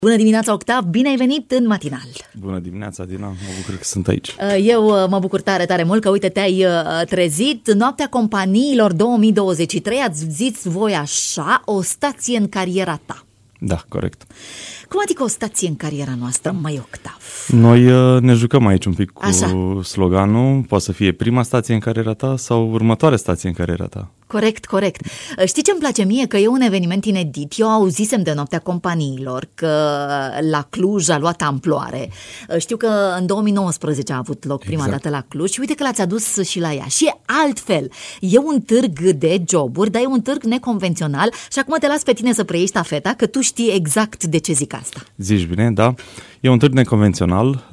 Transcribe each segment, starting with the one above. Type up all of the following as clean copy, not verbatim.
Bună dimineața, Octav! Bine ai venit în matinal! Bună dimineața, Dina! Mă bucur că sunt aici. Eu mă bucur tare, tare mult că, uite, te-ai trezit. Noaptea companiilor 2023, ați zis voi așa, o stație în cariera ta. Da, corect. Cum adică o stație în cariera noastră, mai Octav? Noi ne jucăm aici un pic cu așa. sloganul. Poate să fie prima stație în cariera ta sau următoarea stație în cariera ta. Corect, corect. Știi ce îmi place mie? Că e un eveniment inedit. Eu auzisem de Noaptea Companiilor că la Cluj a luat amploare. Știu că în 2019 a avut loc prima dată la Cluj și uite că l-ați adus și la ea. Și e altfel. E un târg de joburi, dar e un târg neconvențional și acum te las pe tine să preiei ștafeta, că tu știi exact de ce zic asta. Zici bine, da. E un târg neconvențional.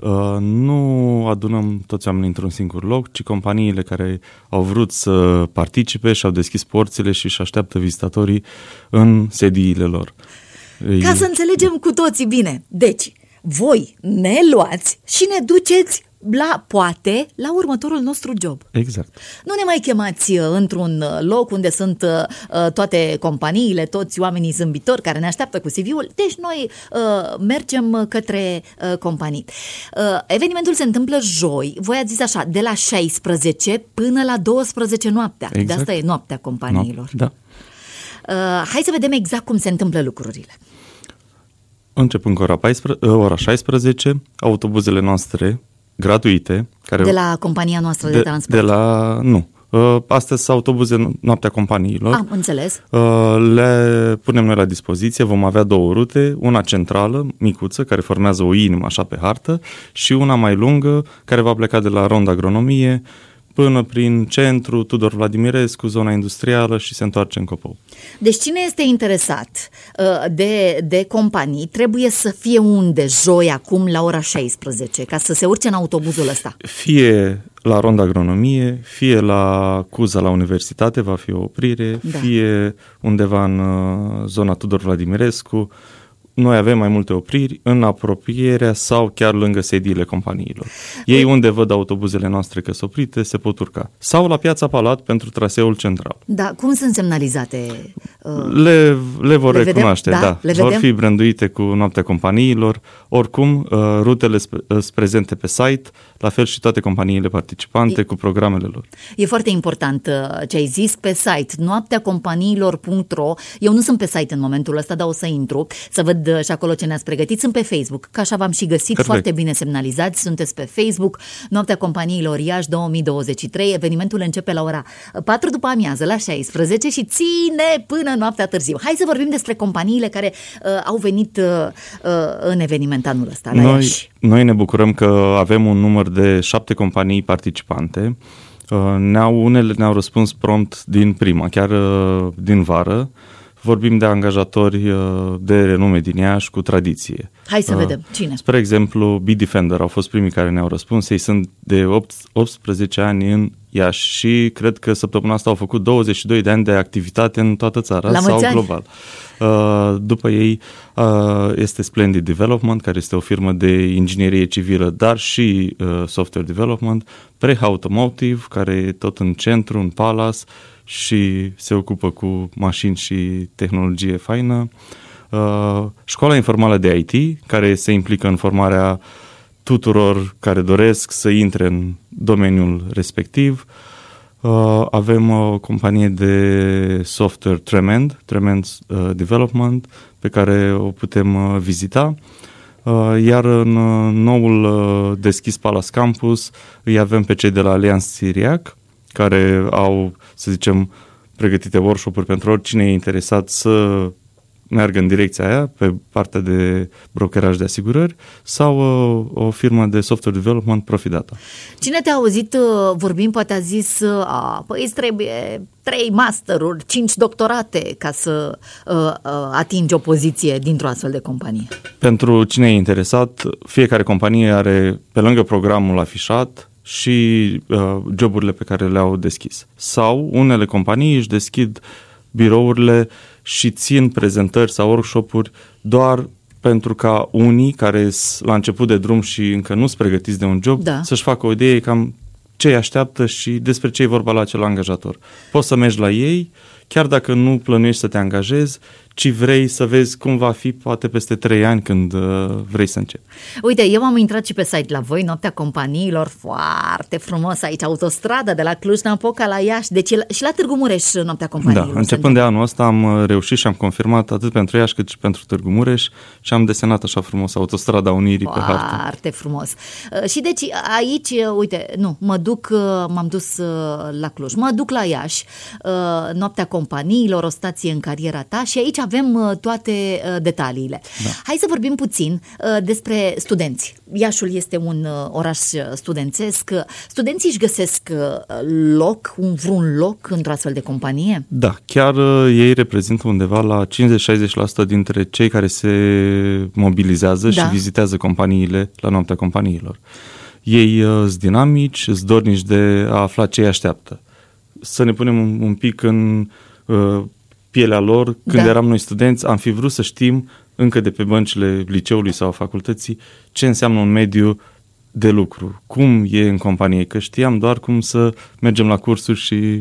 Nu adunăm toți oamenii într-un singur loc, ci companiile care au vrut să participe și au deschis porțile și își așteaptă vizitatorii în sediile lor. Ca să înțelegem cu toții bine. Deci, voi ne luați și ne duceți poate la următorul nostru job. Exact. Nu ne mai chemați într-un loc unde sunt toate companiile, toți oamenii zâmbitori care ne așteaptă cu CV-ul. Deci noi mergem către companii. Evenimentul se întâmplă joi. Voi ați zis așa, de la 16 până la 12 noaptea. Exact. De asta e Noaptea Companiilor. Da. Hai să vedem exact cum se întâmplă lucrurile. Începând cu ora 16, autobuzele noastre gratuite. Care de la compania noastră de transport? Astăzi sunt autobuze Noaptea Companiilor. Am înțeles. Le punem noi la dispoziție. Vom avea două rute, una centrală, micuță, care formează o inimă așa pe hartă, și una mai lungă, care va pleca de la Ronda Agronomie până prin centru, Tudor Vladimirescu, zona industrială și se întoarce în Copou. Deci cine este interesat de companii trebuie să fie unde joi acum la ora 16 ca să se urce în autobuzul ăsta? Fie la Ronda Agronomie, fie la Cuza la Universitate va fi o oprire, fie undeva în zona Tudor Vladimirescu. Noi avem mai multe opriri în apropierea sau chiar lângă sediile companiilor. Ei unde văd autobuzele noastre că sunt oprite, se pot urca. Sau la Piața Palat pentru traseul central. Da, cum sunt semnalizate? Le vor recunoaște, da. Vor fi branduite cu Noaptea Companiilor. Oricum, rutele sunt prezente pe site, la fel și toate companiile participante cu programele lor. E foarte important ce ai zis pe site, noapteacompaniilor.ro. Eu nu sunt pe site în momentul ăsta, dar o să intru să văd și acolo ce ne-ați pregătit. Sunt pe Facebook, că așa v-am și găsit. Perfect. Foarte bine semnalizați, sunteți pe Facebook. Noaptea Companiilor Iași 2023. Evenimentul începe la ora 4 după amiază, la 16 și ține până noaptea târziu. Hai să vorbim despre companiile care au venit în eveniment anul ăsta la Iași. Noi ne bucurăm că avem un număr de 7 companii participante. Unele ne-au răspuns prompt din prima, chiar din vară. Vorbim de angajatori de renume din Iași cu tradiție. Hai să vedem. Cine? Spre exemplu, Bitdefender au fost primii care ne-au răspuns. Ei sunt de 18 ani în Iași și cred că săptămâna asta au făcut 22 de ani de activitate în toată țara sau global. După ei este Splendid Development, care este o firmă de inginerie civilă, dar și software development. Preha Automotive, care e tot în centru, în Palace, și se ocupă cu mașini și tehnologie faină. Școala informală de IT, care se implică în formarea tuturor care doresc să intre în domeniul respectiv. Avem o companie de software Tremend Development, pe care o putem vizita. Iar în noul deschis Palace Campus îi avem pe cei de la Allianz Siriac, care au, să zicem, pregătite workshop-uri pentru oricine e interesat să meargă în direcția aia, pe partea de brokeraj de asigurări, sau o firmă de software development, Profidata. Cine te-a auzit vorbind poate a zis, păi îți trebuie 3 masteruri, 5 doctorate ca să atingi o poziție dintr-o astfel de companie. Pentru cine e interesat, fiecare companie are, pe lângă programul afișat, și joburile pe care le-au deschis. Sau unele companii își deschid birourile și țin prezentări sau workshop-uri doar pentru ca unii care sunt la început de drum și încă nu sunt pregătiți de un job să-și facă o idee cam ce îi așteaptă și despre ce e vorba la acel angajator. Poți să mergi la ei chiar dacă nu plănuiești să te angajezi, ci vrei să vezi cum va fi poate peste 3 ani când vrei să începi. Uite, eu am intrat și pe site la voi, Noaptea Companiilor, foarte frumos aici, autostrada de la Cluj-Napoca la Iași, deci și la Târgu Mureș Noaptea Companiilor. Da, începând de anul ăsta am reușit și am confirmat atât pentru Iași cât și pentru Târgu Mureș și am desenat așa frumos autostrada Unirii pe hartă. Foarte frumos. Și deci aici, uite, m-am dus la Cluj, mă duc la Iași, Noaptea Companiilor, o stație în cariera ta și aici avem toate detaliile. Da. Hai să vorbim puțin despre studenți. Iașul este un oraș studențesc. Studenții își găsesc vreun loc într-o astfel de companie? Da, chiar ei reprezintă undeva la 50-60% dintre cei care se mobilizează și vizitează companiile la Noaptea Companiilor. Ei sunt dinamici, sunt dornici de a afla ce îi așteaptă. Să ne punem un pic în pielea lor. Când eram noi studenți, am fi vrut să știm încă de pe băncile liceului sau facultății ce înseamnă un mediu de lucru, cum e în companie, că știam doar cum să mergem la cursuri și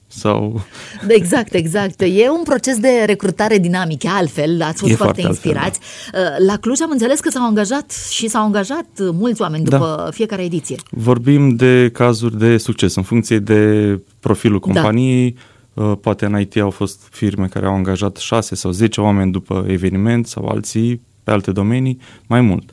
Exact. E un proces de recrutare dinamic, altfel, ați fost foarte inspirați. Altfel, da. La Cluj am înțeles că s-au angajat mulți oameni după fiecare ediție. Vorbim de cazuri de succes în funcție de profilul companiei. Poate în IT au fost firme care au angajat 6 sau 10 oameni după eveniment sau alții pe alte domenii, mai mult.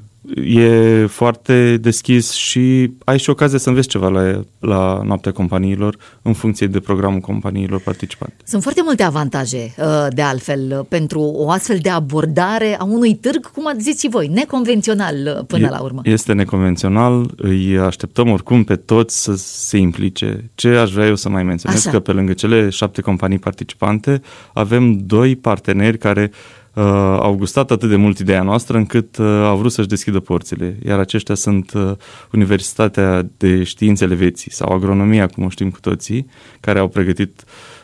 E foarte deschis și ai și ocazia să înveți ceva la Noaptea Companiilor în funcție de programul companiilor participante. Sunt foarte multe avantaje, de altfel, pentru o astfel de abordare a unui târg, cum ați zis și voi, neconvențional până la urmă. Este neconvențional, îi așteptăm oricum pe toți să se implice. Ce aș vrea eu să mai menționez, că pe lângă cele 7 companii participante avem 2 parteneri care au gustat atât de mult ideea noastră încât au vrut să-și deschidă porțile. Iar aceștia sunt Universitatea de Științele Vieții sau Agronomia, cum o știm cu toții, care au pregătit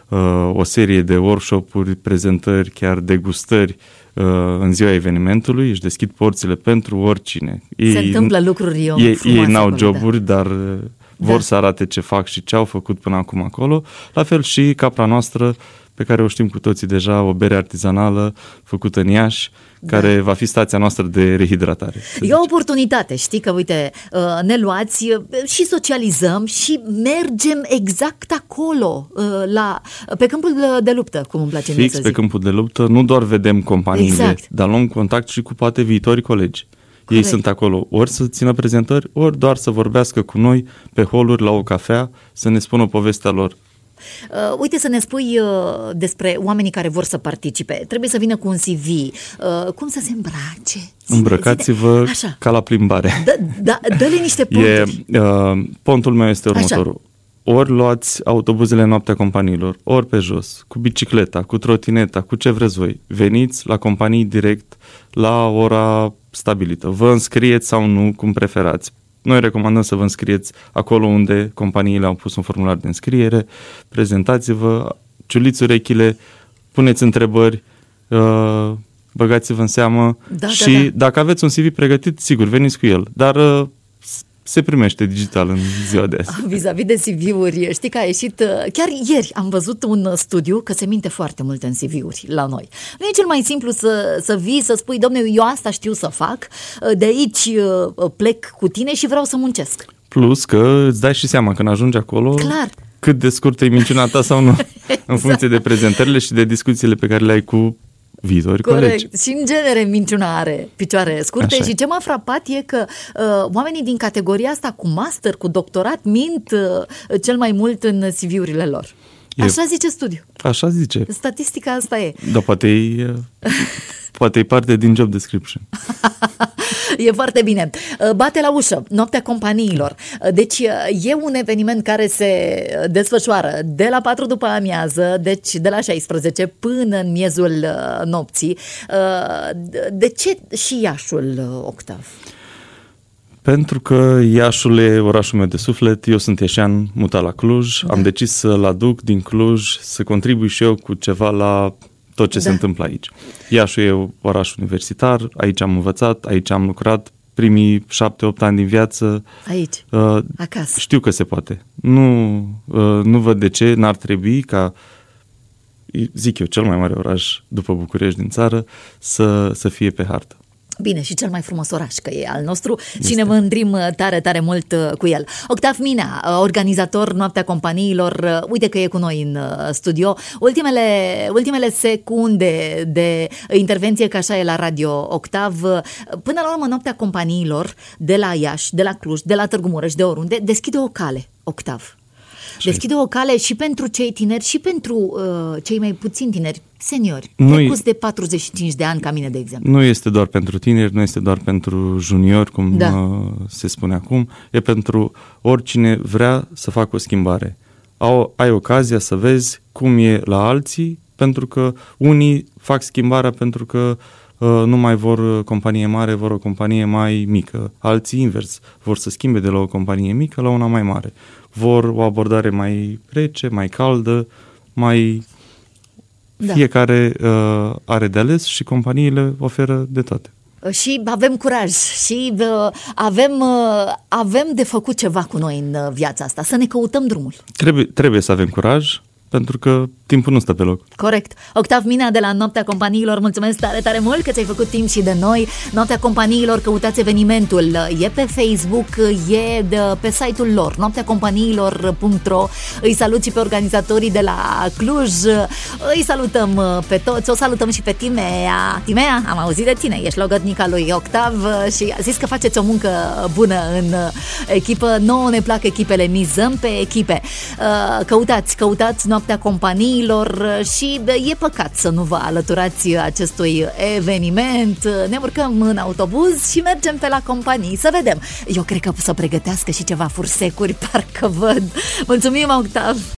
o serie de workshop-uri, prezentări, chiar degustări în ziua evenimentului. Își deschid porțile pentru oricine. Se întâmplă lucruri frumoase. Ei n-au joburi, dar vor să arate ce fac și ce au făcut până acum acolo. La fel și capra noastră, pe care o știm cu toții deja, o bere artizanală făcută în Iași, care va fi stația noastră de rehidratare. E o oportunitate, știi că, uite, ne luați și socializăm și mergem exact acolo, pe câmpul de luptă, cum îmi place mie să zic. Fix pe câmpul de luptă, nu doar vedem companiile, dar luăm contact și cu poate viitorii colegi. Corect. Ei sunt acolo ori să țină prezentări, ori doar să vorbească cu noi pe holuri la o cafea, să ne spună povestea lor. Uite, să ne spui despre oamenii care vor să participe. Trebuie să vină cu un CV. Cum să se îmbrace? Îmbrăcați-vă ca la plimbare. Dă-le niște ponturi. Pontul meu este următorul. Ori luați autobuzele Noaptea Companiilor, ori pe jos, cu bicicleta, cu trotineta, cu ce vreți voi. Veniți la companii direct la ora stabilită. Vă înscrieți sau nu, cum preferați. Noi recomandăm să vă înscrieți acolo unde companiile au pus un formular de înscriere, prezentați-vă, ciuliți urechile, puneți întrebări, băgați-vă în seamă și dacă aveți un CV pregătit, sigur, veniți cu el, dar se primește digital în ziua de azi. Vis-a-vis de CV-uri, știi că a ieșit, chiar ieri am văzut un studiu că se minte foarte mult în CV-uri la noi. Nu e cel mai simplu să vii, să spui, domne, eu asta știu să fac, de aici plec cu tine și vreau să muncesc. Plus că îți dai și seama când ajungi acolo, clar, cât de scurtă e minciuna ta sau nu, exact. În funcție de prezentările și de discuțiile pe care le ai cu viitori colegi. Și în genere minciuna are picioare scurte. Așa. Și ce m-a frapat e că oamenii din categoria asta cu master, cu doctorat, mint cel mai mult în CV-urile lor. Așa zice studiu. Așa zice. Statistica asta e. Dar poate e parte din job description. E foarte bine. Bate la ușă, Noaptea Companiilor. Deci e un eveniment care se desfășoară de la 4 după amiază, deci de la 16 până în miezul nopții. De ce și Iașul, Octav? Pentru că Iașul e orașul meu de suflet, eu sunt iașean, mutat la Cluj, am decis să-l aduc din Cluj, să contribui și eu cu ceva la tot ce se întâmplă aici. Iașul e oraș universitar, aici am învățat, aici am lucrat, primii 7-8 ani din viață. Aici, acasă. Știu că se poate. Nu văd de ce n-ar trebui ca zic eu, cel mai mare oraș după București din țară să fie pe hartă. Bine, și cel mai frumos oraș, că e al nostru și ne mândrim tare, tare mult cu el. Octav Minea, organizator Noaptea Companiilor, uite că e cu noi în studio. Ultimele secunde de intervenție, că așa e la radio, Octav. Până la urmă, Noaptea Companiilor de la Iași, de la Cluj, de la Târgu Mureș, de oriunde, deschide o cale, Octav. Deschide o cale și pentru cei tineri și pentru cei mai puțin tineri, seniori, trecuți de 45 de ani, ca mine, de exemplu. Nu este doar pentru tineri, nu este doar pentru juniori, cum se spune acum, e pentru oricine vrea să facă o schimbare. Ai ocazia să vezi cum e la alții, pentru că unii fac schimbarea pentru că nu mai vor o companie mare, vor o companie mai mică. Alții invers, vor să schimbe de la o companie mică la una mai mare. Vor o abordare mai rece, mai caldă, mai... Da. Fiecare are de ales și companiile oferă de toate. Și avem curaj și avem de făcut ceva cu noi în viața asta, să ne căutăm drumul. Trebuie să avem curaj, pentru că timpul nu stă pe loc. Corect. Octav Minea de la Noaptea Companiilor, mulțumesc tare, tare mult că ți-ai făcut timp și de noi. Noaptea Companiilor, căutați evenimentul. E pe Facebook, e pe site-ul lor, noapteacompaniilor.ro. Îi salut și pe organizatorii de la Cluj. Îi salutăm pe toți. O salutăm și pe Timea. Timea, am auzit de tine. Ești logodnica lui Octav și a zis că faceți o muncă bună în echipă. Nouă ne plac echipele, mizăm pe echipe. Căutați Noaptea Companiilor și e păcat să nu vă alăturați acestui eveniment. Ne urcăm în autobuz și mergem pe la companii să vedem. Eu cred că să pregătească și ceva fursecuri, parcă văd. Mulțumim, Octav!